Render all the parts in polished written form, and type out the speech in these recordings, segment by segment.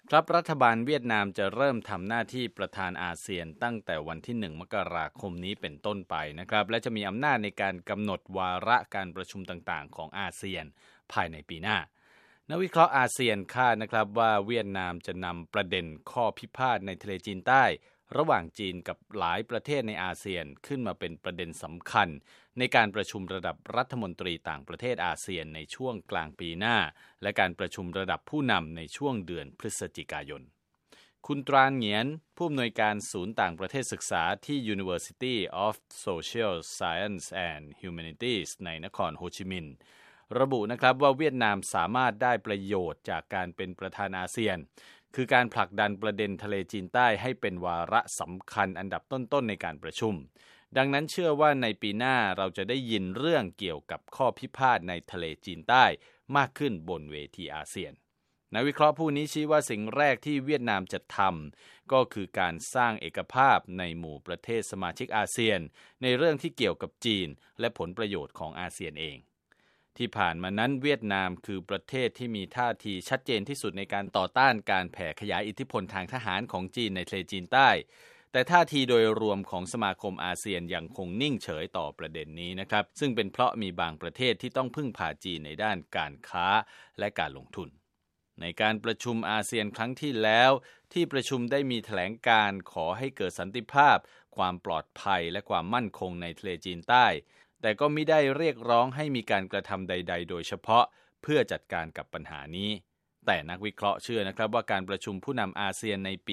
ครับรัฐบาลเวียดนามจะเริ่มทำหน้าที่ประธานอาเซียนตั้งแต่วันที่1มกราคมนี้เป็นต้นไปนะครับและจะมีอำนาจในการกำหนดวาระการประชุมต่างๆของอาเซียนภายในปีหน้านักวิเคราะห์อาเซียนคาดนะครับว่าเวียดนามจะนำประเด็นข้อพิพาทในทะเลจีนใต้ระหว่างจีนกับหลายประเทศในอาเซียนขึ้นมาเป็นประเด็นสำคัญในการประชุมระดับรัฐมนตรีต่างประเทศอาเซียนในช่วงกลางปีหน้าและการประชุมระดับผู้นำในช่วงเดือนพฤศจิกายนคุณตรานเหงียนผู้อำนวยการศูนย์ต่างประเทศศึกษาที่ University of Social Science and Humanities ในนครโฮจิมินห์ระบุนะครับว่าเวียดนามสามารถได้ประโยชน์จากการเป็นประธานอาเซียนคือการผลักดันประเด็นทะเลจีนใต้ให้เป็นวาระสำคัญอันดับต้นๆในการประชุมดังนั้นเชื่อว่าในปีหน้าเราจะได้ยินเรื่องเกี่ยวกับข้อพิพาทในทะเลจีนใต้มากขึ้นบนเวทีอาเซียนนักวิเคราะห์ผู้นี้ชี้ว่าสิ่งแรกที่เวียดนามจะทำก็คือการสร้างเอกภาพในหมู่ประเทศสมาชิกอาเซียนในเรื่องที่เกี่ยวกับจีนและผลประโยชน์ของอาเซียนเองที่ผ่านมานั้นเวียดนามคือประเทศที่มีท่าทีชัดเจนที่สุดในการต่อต้านการแผ่ขยายอิทธิพลทางทหารของจีนในทะเลจีนใต้แต่ท่าทีโดยรวมของสมาคมอาเซียนยังคงนิ่งเฉยต่อประเด็นนี้นะครับซึ่งเป็นเพราะมีบางประเทศที่ต้องพึ่งพาจีนในด้านการค้าและการลงทุนในการประชุมอาเซียนครั้งที่แล้วที่ประชุมได้มีแถลงการขอให้เกิดสันติภาพความปลอดภัยและความมั่นคงในทะเลจีนใต้แต่ก็ไม่ได้เรียกร้องให้มีการกระทำใดๆโดยเฉพาะเพื่อจัดการกับปัญหานี้แต่นักวิเคราะห์เชื่อนะครับว่าการประชุมผู้นำอาเซียนในปี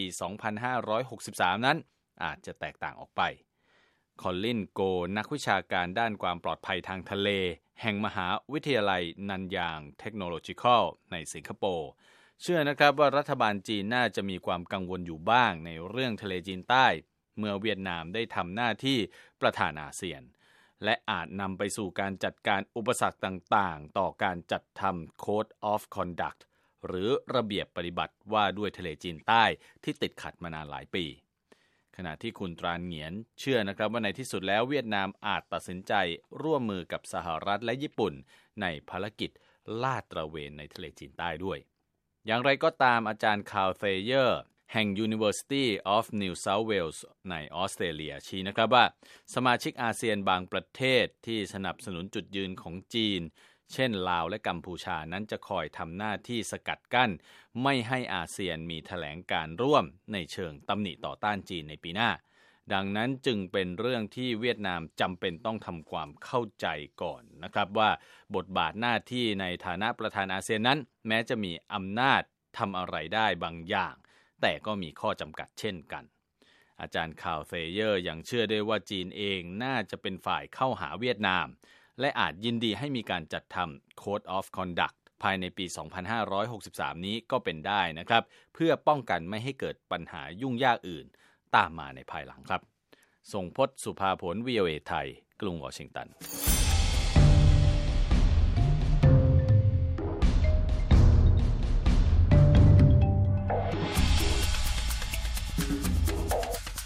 2563 นั้นอาจจะแตกต่างออกไปคอลลินโกนักวิชาการด้านความปลอดภัยทางทะเลแห่งมหาวิทยาลัยนันยางเทคโนโลยีคอลในสิงคโปร์เชื่อนะครับว่ารัฐบาลจีนน่าจะมีความกังวลอยู่บ้างในเรื่องทะเลจีนใต้เมื่อเวียดนามได้ทำหน้าที่ประธานอาเซียนและอาจนำไปสู่การจัดการอุปสรรคต่างๆต่อการจัดทำ Code of Conduct หรือระเบียบปฏิบัติว่าด้วยทะเลจีนใต้ที่ติดขัดมานานหลายปีขณะที่คุณตรานเหงียนเชื่อนะครับว่าในที่สุดแล้วเวียดนามอาจตัดสินใจร่วมมือกับสหรัฐและญี่ปุ่นในภารกิจลาดตระเวนในทะเลจีนใต้ด้วยอย่างไรก็ตามอาจารย์คาร์ล เทเยอร์แห่ง University of New South Wales ในออสเตรเลียชี้นะครับว่าสมาชิกอาเซียนบางประเทศที่สนับสนุนจุดยืนของจีนเช่นลาวและกัมพูชานั้นจะคอยทำหน้าที่สกัดกั้นไม่ให้อาเซียนมีแถลงการร่วมในเชิงตำหนิต่อต้านจีนในปีหน้าดังนั้นจึงเป็นเรื่องที่เวียดนามจำเป็นต้องทำความเข้าใจก่อนนะครับว่าบทบาทหน้าที่ในฐานะประธานอาเซียนนั้นแม้จะมีอำนาจทำอะไรได้บางอย่างแต่ก็มีข้อจำกัดเช่นกันอาจารย์คาร์ล เทเยอร์ยังเชื่อได้ว่าจีนเองน่าจะเป็นฝ่ายเข้าหาเวียดนามและอาจยินดีให้มีการจัดทำ Code of Conduct ภายในปี 2563 นี้ก็เป็นได้นะครับเพื่อป้องกันไม่ให้เกิดปัญหายุ่งยากอื่นตามมาในภายหลังครับส่งพจน์ สุภาผล VOA ไทยกรุงวอชิงตัน